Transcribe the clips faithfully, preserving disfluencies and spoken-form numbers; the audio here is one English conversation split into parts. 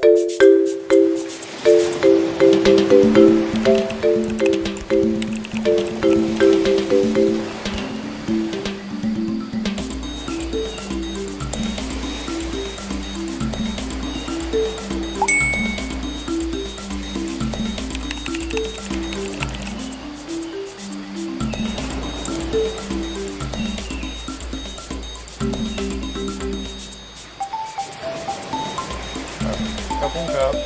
ขอบคุณครับ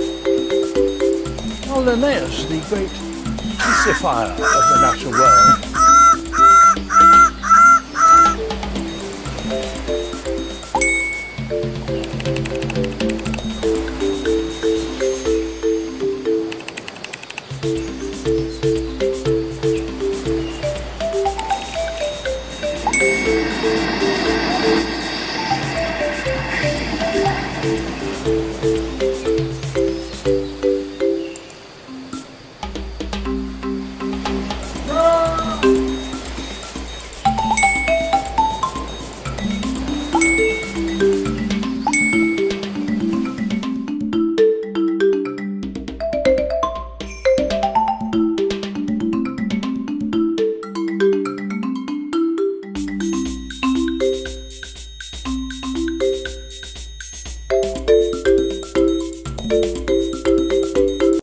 Well, Linnaeus, the great pacifier of the natural world,